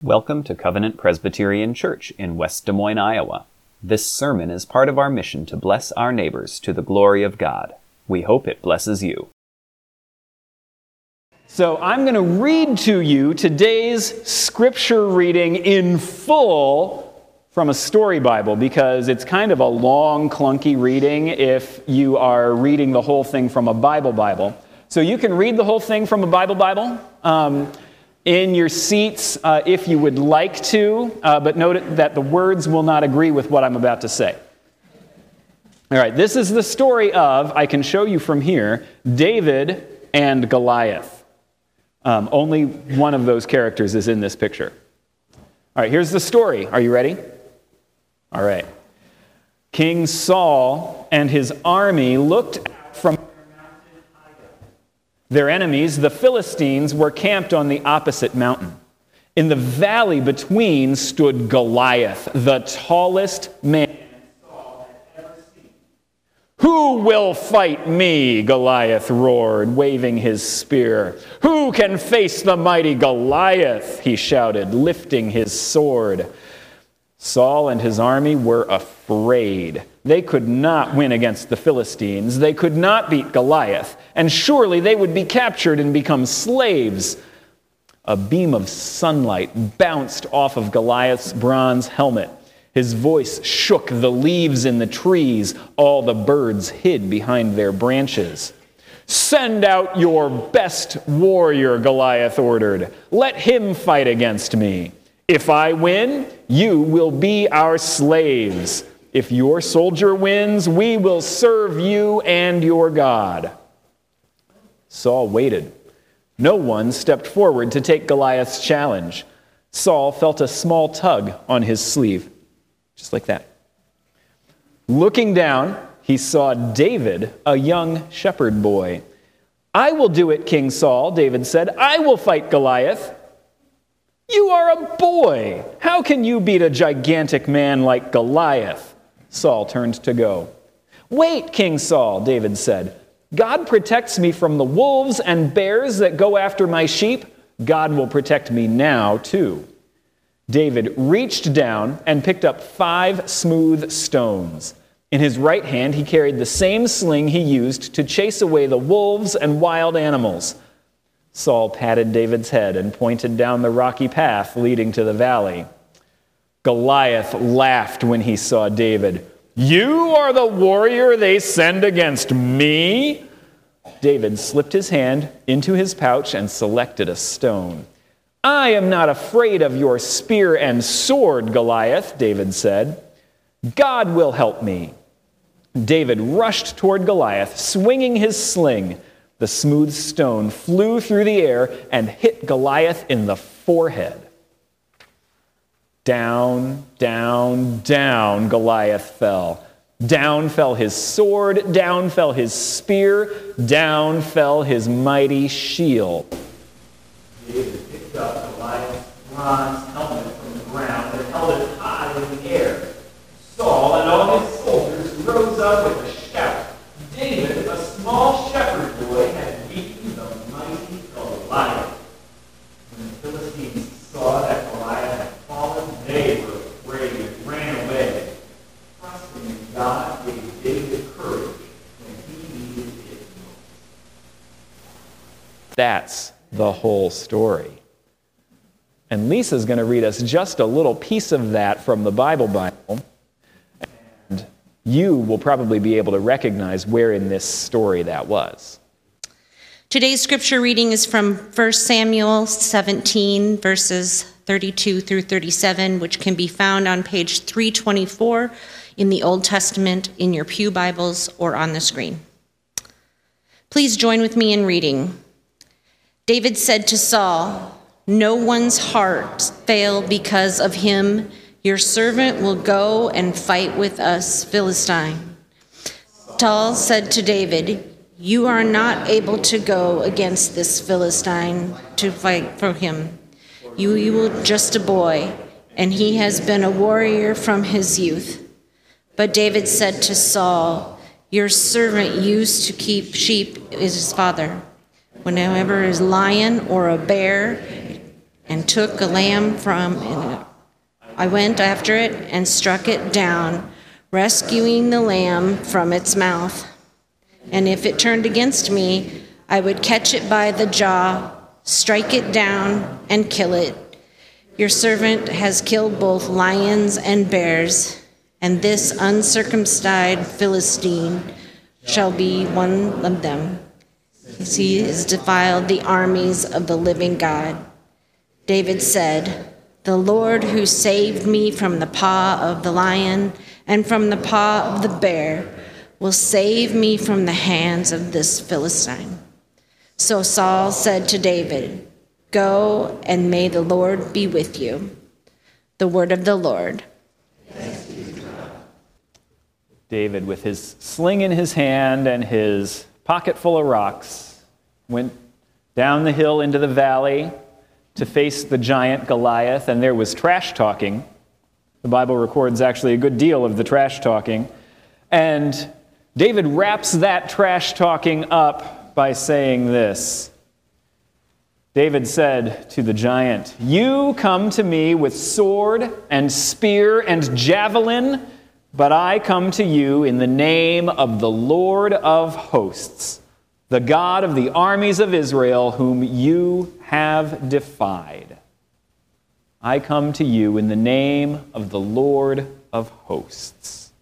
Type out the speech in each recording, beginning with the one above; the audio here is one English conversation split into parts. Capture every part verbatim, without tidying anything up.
Welcome to Covenant Presbyterian Church in West Des Moines, Iowa. This sermon is part of our mission to bless our neighbors to the glory of God. We hope it blesses you. So I'm going to read to you today's scripture reading in full from a story Bible because it's kind of a long, clunky reading if you are reading the whole thing from a Bible Bible. So you can read the whole thing from a Bible Bible um, in your seats uh, if you would like to, uh, but note that the words will not agree with what I'm about to say. All right, this is the story of, I can show you from here, David and Goliath. Um, only one of those characters is in this picture. All right, here's the story. Are you ready? All right. King Saul and his army looked out from their enemies, the Philistines, were camped on the opposite mountain. In the valley between stood Goliath, the tallest man Saul had ever seen. "Who will fight me?" Goliath roared, waving his spear. "Who can face the mighty Goliath?" he shouted, lifting his sword. Saul and his army were afraid. They could not win against the Philistines. They could not beat Goliath, and surely they would be captured and become slaves. A beam of sunlight bounced off of Goliath's bronze helmet. His voice shook the leaves in the trees. All the birds hid behind their branches. "Send out your best warrior," Goliath ordered. "Let him fight against me. If I win, you will be our slaves. If your soldier wins, we will serve you and your God." Saul waited. No one stepped forward to take Goliath's challenge. Saul felt a small tug on his sleeve, just like that. Looking down, he saw David, a young shepherd boy. "I will do it, King Saul," David said. "I will fight Goliath." "You are a boy. How can you beat a gigantic man like Goliath?" Saul turned to go. "Wait, King Saul," David said. "God protects me from the wolves and bears that go after my sheep. God will protect me now, too." David reached down and picked up five smooth stones. In his right hand, he carried the same sling he used to chase away the wolves and wild animals. Saul patted David's head and pointed down the rocky path leading to the valley. Goliath laughed when he saw David. "You are the warrior they send against me?" David slipped his hand into his pouch and selected a stone. "I am not afraid of your spear and sword, Goliath," David said. "God will help me." David rushed toward Goliath, swinging his sling. The smooth stone flew through the air and hit Goliath in the forehead. Down, down, down, Goliath fell. Down fell his sword, down fell his spear, down fell his mighty shield. David picked up Goliath's bronze helmet from the ground and held it high in the air. Saul and all his soldiers rose up with a shout. David, a small shepherd boy, had beaten the mighty Goliath. When the Philistines saw that Goliath had fallen, they were afraid and ran away. Trusting in God gave David courage when he needed it most. That's the whole story. And Lisa's going to read us just a little piece of that from the Bible Bible. And you will probably be able to recognize where in this story that was. Today's scripture reading is from First Samuel seventeen, verses thirty-two through thirty-seven, which can be found on page three twenty-four in the Old Testament in your pew Bibles or on the screen. Please join with me in reading. David said to Saul, "No one's heart fail because of him. Your servant will go and fight with us, Philistine." Saul said to David, "You are not able to go against this Philistine to fight for him. You, you are just a boy, and he has been a warrior from his youth." But David said to Saul, "Your servant used to keep sheep with his father. Whenever a lion or a bear and took a lamb from it. I went after it and struck it down, rescuing the lamb from its mouth. And if it turned against me, I would catch it by the jaw, strike it down, and kill it. Your servant has killed both lions and bears, and this uncircumcised Philistine shall be one of them. He has defiled the armies of the living God. David said, the Lord who saved me from the paw of the lion and from the paw of the bear will save me from the hands of this Philistine. So Saul said to David, go, and may the Lord be with you. The word of the Lord. David, with his sling in his hand and his pocket full of rocks, went down the hill into the valley to face the giant Goliath, and there was trash talking. The Bible records actually a good deal of the trash talking. And David wraps that trash talking up by saying this. David said to the giant, you come to me with sword and spear and javelin, but I come to you in the name of the Lord of hosts, the God of the armies of Israel, whom you have defied. I come to you in the name of the Lord of hosts.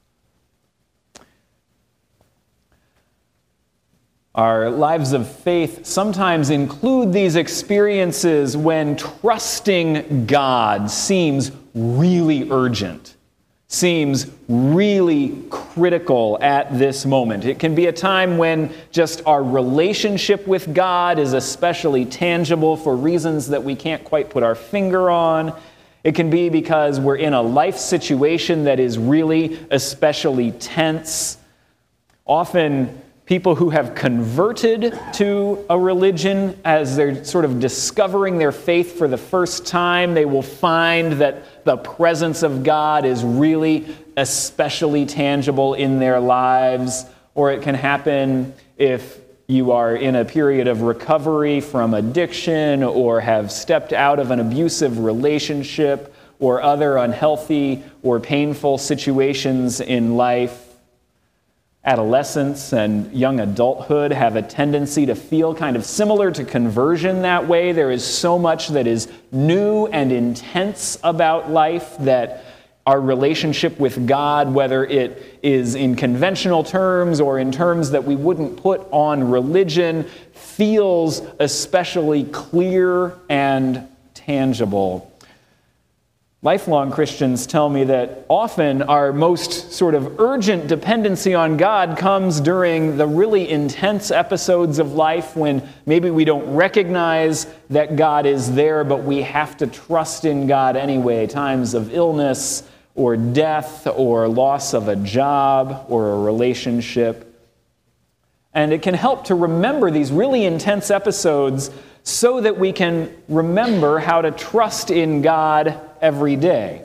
Our lives of faith sometimes include these experiences when trusting God seems really urgent, seems really critical at this moment. It can be a time when just our relationship with God is especially tangible for reasons that we can't quite put our finger on. It can be because we're in a life situation that is really especially tense. Often, people who have converted to a religion, as they're sort of discovering their faith for the first time, they will find that the presence of God is really especially tangible in their lives. Or it can happen if you are in a period of recovery from addiction or have stepped out of an abusive relationship or other unhealthy or painful situations in life. Adolescence and young adulthood have a tendency to feel kind of similar to conversion that way. There is so much that is new and intense about life that our relationship with God, whether it is in conventional terms or in terms that we wouldn't put on religion, feels especially clear and tangible. Lifelong Christians tell me that often our most sort of urgent dependency on God comes during the really intense episodes of life when maybe we don't recognize that God is there, but we have to trust in God anyway. Times of illness or death or loss of a job or a relationship. And it can help to remember these really intense episodes so that we can remember how to trust in God every day.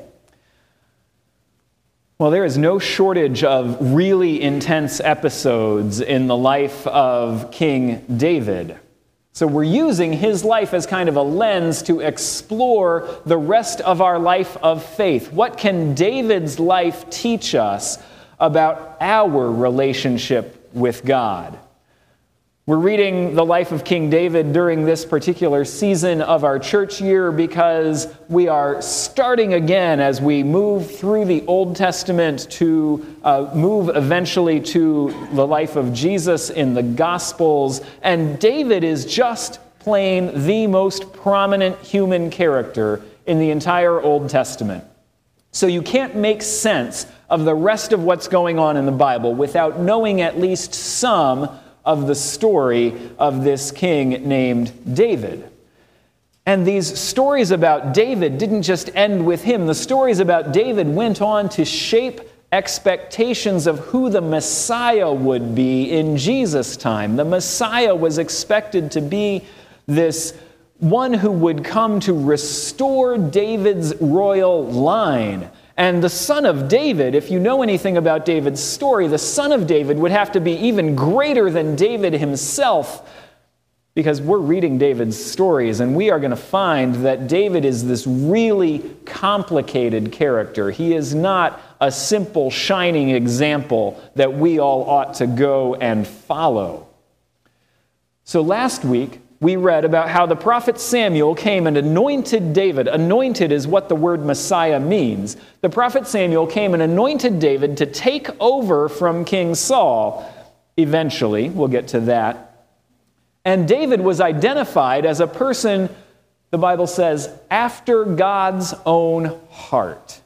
Well, there is no shortage of really intense episodes in the life of King David. So we're using his life as kind of a lens to explore the rest of our life of faith. What can David's life teach us about our relationship with God? We're reading the life of King David during this particular season of our church year because we are starting again as we move through the Old Testament to uh, move eventually to the life of Jesus in the Gospels. And David is just plain the most prominent human character in the entire Old Testament. So you can't make sense of the rest of what's going on in the Bible without knowing at least some of the story of this king named David. And these stories about David didn't just end with him. The stories about David went on to shape expectations of who the Messiah would be in Jesus' time. The Messiah was expected to be this one who would come to restore David's royal line. And the son of David, if you know anything about David's story, the son of David would have to be even greater than David himself because we're reading David's stories, and we are going to find that David is this really complicated character. He is not a simple, shining example that we all ought to go and follow. So last week, we read about how the prophet Samuel came and anointed David. Anointed is what the word Messiah means. The prophet Samuel came and anointed David to take over from King Saul. Eventually, we'll get to that. And David was identified as a person, the Bible says, after God's own heart.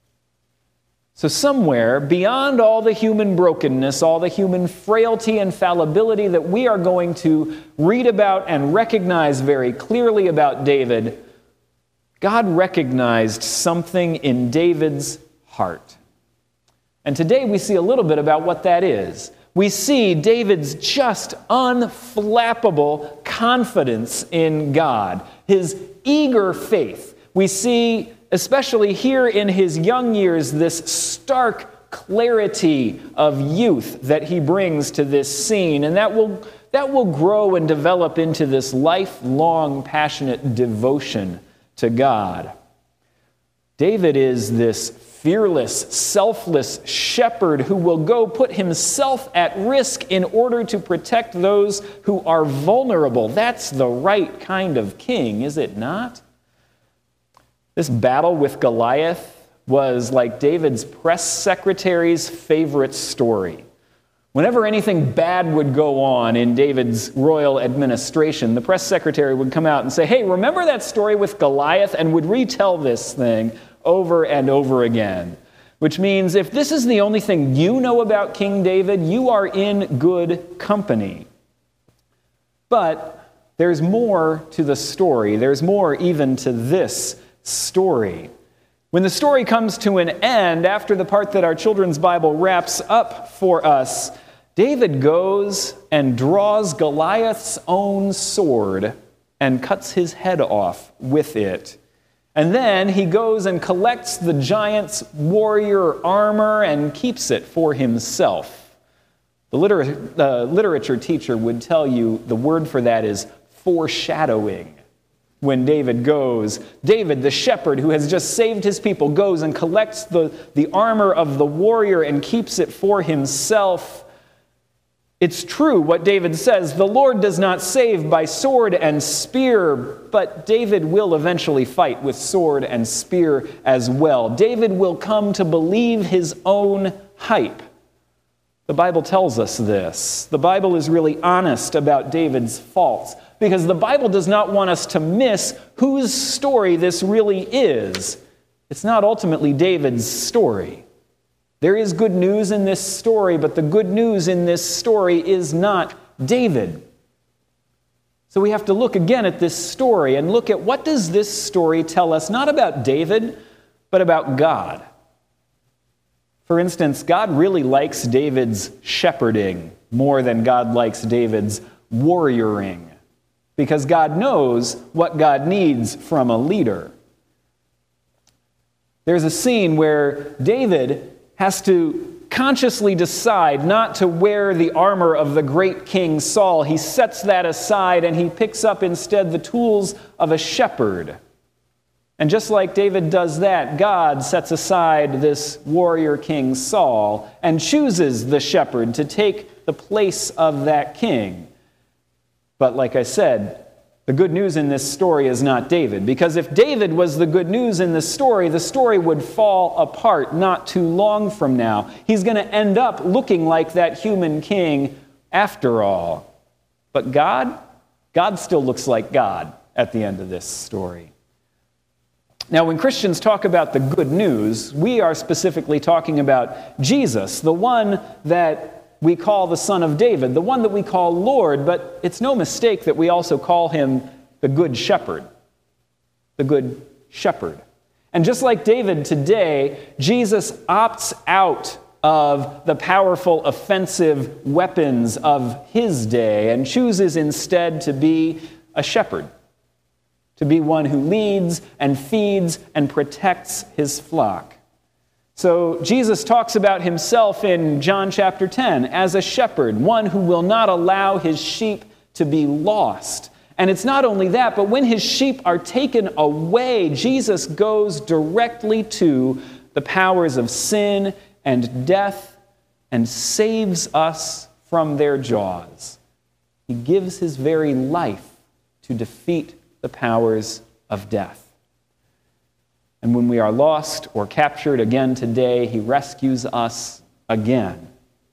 So somewhere beyond all the human brokenness, all the human frailty and fallibility that we are going to read about and recognize very clearly about David, God recognized something in David's heart. And today we see a little bit about what that is. We see David's just unflappable confidence in God, his eager faith. We see, especially here in his young years, this stark clarity of youth that he brings to this scene, and that will, that will grow and develop into this lifelong, passionate devotion to God. David is this fearless, selfless shepherd who will go put himself at risk in order to protect those who are vulnerable. That's the right kind of king, is it not? This battle with Goliath was like David's press secretary's favorite story. Whenever anything bad would go on in David's royal administration, the press secretary would come out and say, "Hey, remember that story with Goliath?" and would retell this thing over and over again. Which means if this is the only thing you know about King David, you are in good company. But there's more to the story. There's more even to this story. When the story comes to an end, after the part that our children's Bible wraps up for us, David goes and draws Goliath's own sword and cuts his head off with it. And then he goes and collects the giant's warrior armor and keeps it for himself. The liter- uh, literature teacher would tell you the word for that is foreshadowing. When David goes, David, the shepherd who has just saved his people, goes and collects the, the armor of the warrior and keeps it for himself. It's true what David says, the Lord does not save by sword and spear, but David will eventually fight with sword and spear as well. David will come to believe his own hype. The Bible tells us this. The Bible is really honest about David's faults, because the Bible does not want us to miss whose story this really is. It's not ultimately David's story. There is good news in this story, but the good news in this story is not David. So we have to look again at this story and look at what does this story tell us, not about David, but about God. For instance, God really likes David's shepherding more than God likes David's warrioring, because God knows what God needs from a leader. There's a scene where David has to consciously decide not to wear the armor of the great King Saul. He sets that aside and he picks up instead the tools of a shepherd. And just like David does that, God sets aside this warrior King Saul and chooses the shepherd to take the place of that king. But like I said, the good news in this story is not David, because if David was the good news in this story, the story would fall apart not too long from now. He's going to end up looking like that human king after all. But God, God still looks like God at the end of this story. Now, when Christians talk about the good news, we are specifically talking about Jesus, the one that we call the Son of David, the one that we call Lord, but it's no mistake that we also call him the Good Shepherd. The Good Shepherd. And just like David today, Jesus opts out of the powerful offensive weapons of his day and chooses instead to be a shepherd, to be one who leads and feeds and protects his flock. So Jesus talks about himself in John chapter ten as a shepherd, one who will not allow his sheep to be lost. And it's not only that, but when his sheep are taken away, Jesus goes directly to the powers of sin and death and saves us from their jaws. He gives his very life to defeat the powers of death. And when we are lost or captured again today, he rescues us again.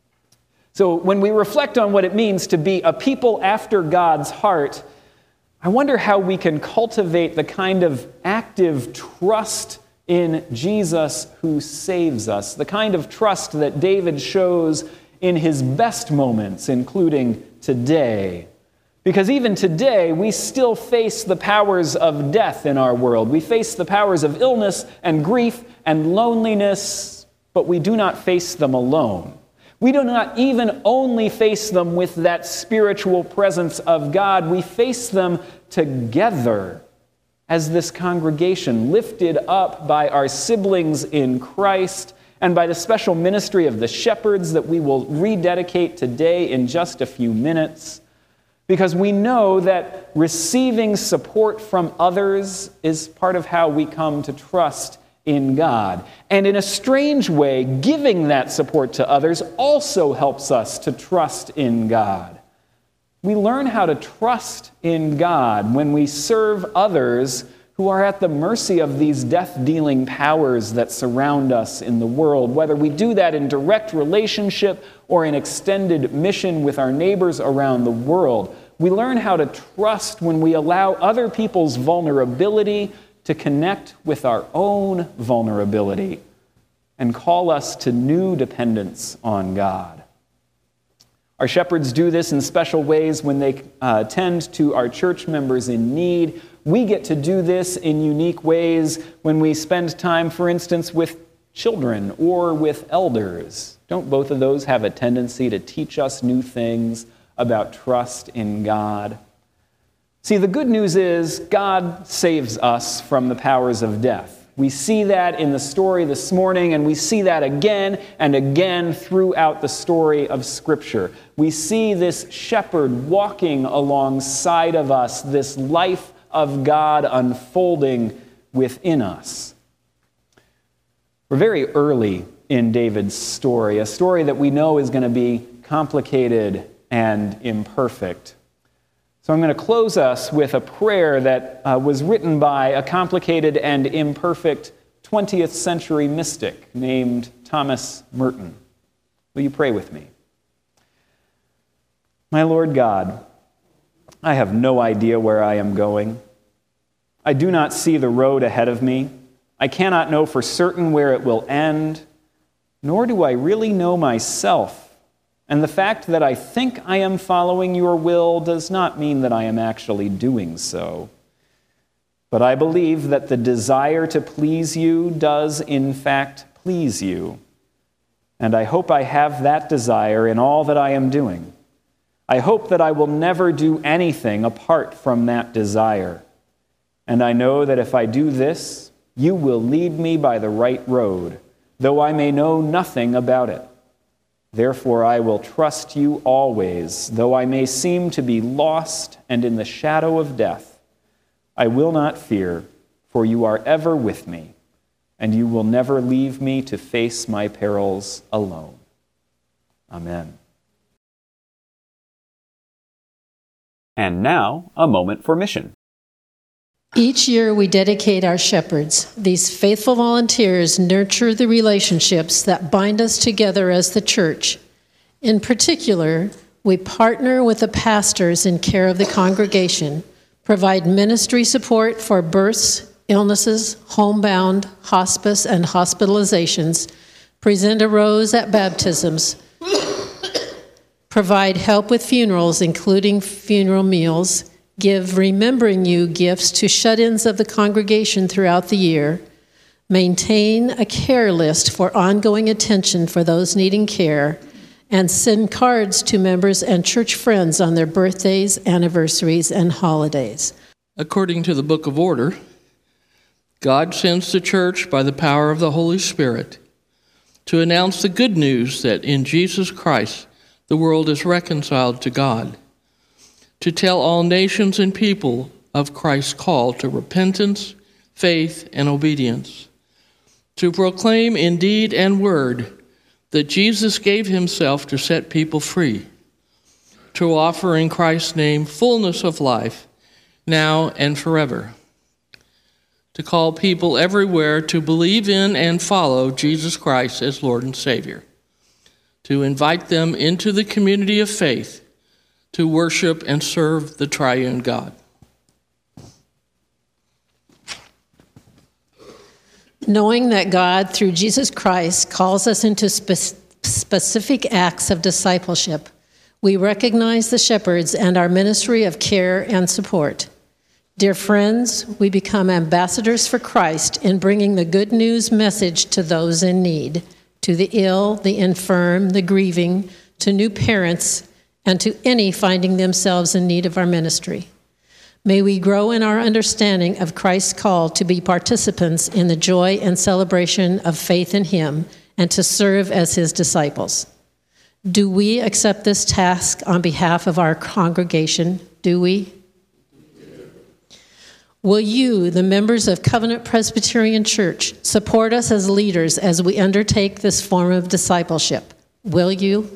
So when we reflect on what it means to be a people after God's heart, I wonder how we can cultivate the kind of active trust in Jesus who saves us, the kind of trust that David shows in his best moments, including today. Because even today, we still face the powers of death in our world. We face the powers of illness and grief and loneliness, but we do not face them alone. We do not even only face them with that spiritual presence of God. We face them together as this congregation, lifted up by our siblings in Christ and by the special ministry of the shepherds that we will rededicate today in just a few minutes. Because we know that receiving support from others is part of how we come to trust in God. And in a strange way, giving that support to others also helps us to trust in God. We learn how to trust in God when we serve others who are at the mercy of these death-dealing powers that surround us in the world, whether we do that in direct relationship or in extended mission with our neighbors around the world. We learn how to trust when we allow other people's vulnerability to connect with our own vulnerability and call us to new dependence on God. Our shepherds do this in special ways when they uh, tend to our church members in need. We get to do this in unique ways when we spend time, for instance, with children or with elders. Don't both of those have a tendency to teach us new things about trust in God? See, the good news is God saves us from the powers of death. We see that in the story this morning, and we see that again and again throughout the story of Scripture. We see this shepherd walking alongside of us, this life of God unfolding within us. We're very early in David's story, a story that we know is going to be complicated and imperfect. So I'm going to close us with a prayer that uh, was written by a complicated and imperfect twentieth century mystic named Thomas Merton. Will you pray with me? My Lord God, I have no idea where I am going. I do not see the road ahead of me. I cannot know for certain where it will end, nor do I really know myself. And the fact that I think I am following your will does not mean that I am actually doing so. But I believe that the desire to please you does, in fact, please you. And I hope I have that desire in all that I am doing. I hope that I will never do anything apart from that desire. And I know that if I do this, you will lead me by the right road, though I may know nothing about it. Therefore, I will trust you always, though I may seem to be lost and in the shadow of death. I will not fear, for you are ever with me, and you will never leave me to face my perils alone. Amen. And now, a moment for mission. Each year we dedicate our shepherds. These faithful volunteers nurture the relationships that bind us together as the church. In particular, we partner with the pastors in care of the congregation, provide ministry support for births, illnesses, homebound, hospice, and hospitalizations, present a rose at baptisms, provide help with funerals, including funeral meals, give Remembering You gifts to shut-ins of the congregation throughout the year, maintain a care list for ongoing attention for those needing care, and send cards to members and church friends on their birthdays, anniversaries, and holidays. According to the Book of Order, God sends the church by the power of the Holy Spirit to announce the good news that in Jesus Christ the world is reconciled to God. to tell all nations and people of Christ's call to repentance, faith, and obedience, to proclaim in deed and word that Jesus gave himself to set people free, to offer in Christ's name fullness of life, now and forever, to call people everywhere to believe in and follow Jesus Christ as Lord and Savior, to invite them into the community of faith, to worship and serve the triune God. Knowing that God, through Jesus Christ, calls us into spe- specific acts of discipleship, we recognize the shepherds and our ministry of care and support. Dear friends, we become ambassadors for Christ in bringing the good news message to those in need, to the ill, the infirm, the grieving, to new parents, and to any finding themselves in need of our ministry. May we grow in our understanding of Christ's call to be participants in the joy and celebration of faith in him and to serve as his disciples. Do we accept this task on behalf of our congregation? Do we? Will you, the members of Covenant Presbyterian Church, support us as leaders as we undertake this form of discipleship? Will you?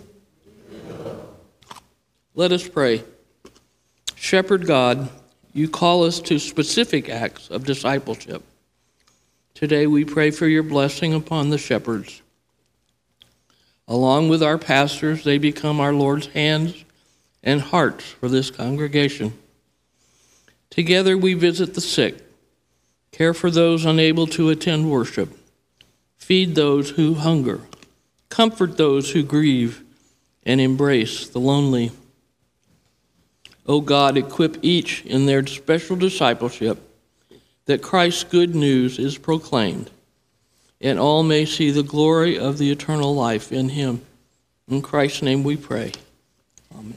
Let us pray. Shepherd God, you call us to specific acts of discipleship. Today we pray for your blessing upon the shepherds. Along with our pastors, they become our Lord's hands and hearts for this congregation. Together we visit the sick, care for those unable to attend worship, feed those who hunger, comfort those who grieve, and embrace the lonely. O God, equip each in their special discipleship, that Christ's good news is proclaimed, and all may see the glory of the eternal life in him. In Christ's name we pray. Amen.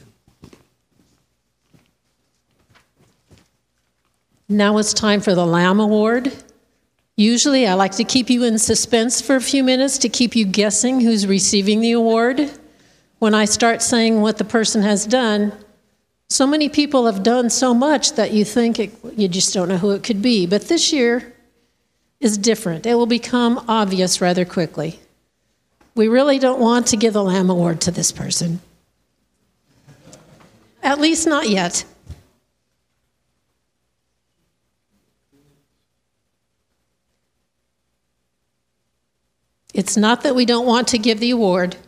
Now it's time for the Lamb Award. Usually I like to keep you in suspense for a few minutes to keep you guessing who's receiving the award. When I start saying what the person has done, so many people have done so much that you think it, you just don't know who it could be. But this year is different. It will become obvious rather quickly. We really don't want to give the Lamb Award to this person. At least not yet. It's not that we don't want to give the award.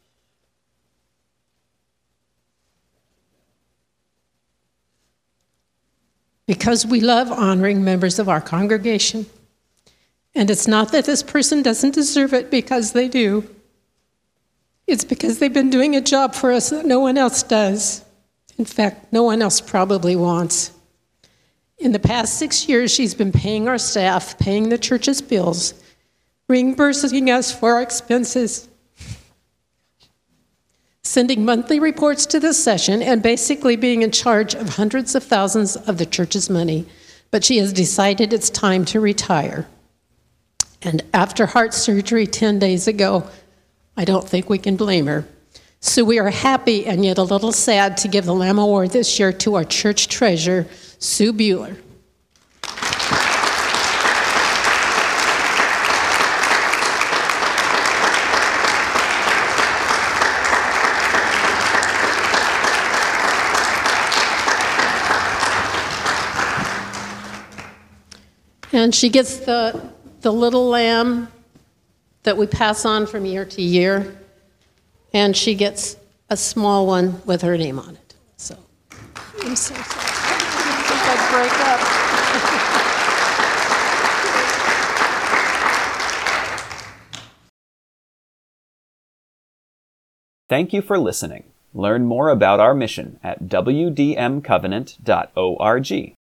Because we love honoring members of our congregation. And it's not that this person doesn't deserve it, because they do. It's because they've been doing a job for us that no one else does. In fact, no one else probably wants. In the past six years, she's been paying our staff, paying the church's bills, reimbursing us for our expenses, sending monthly reports to the session, and basically being in charge of hundreds of thousands of the church's money. But she has decided it's time to retire. And after heart surgery ten days ago, I don't think we can blame her. So we are happy and yet a little sad to give the Lamb Award this year to our church treasurer, Sue Bueller. And she gets the, the little lamb that we pass on from year to year. And she gets a small one with her name on it. So, I'm so sorry. I think I'd break up. Thank you for listening. Learn more about our mission at w d m covenant dot org.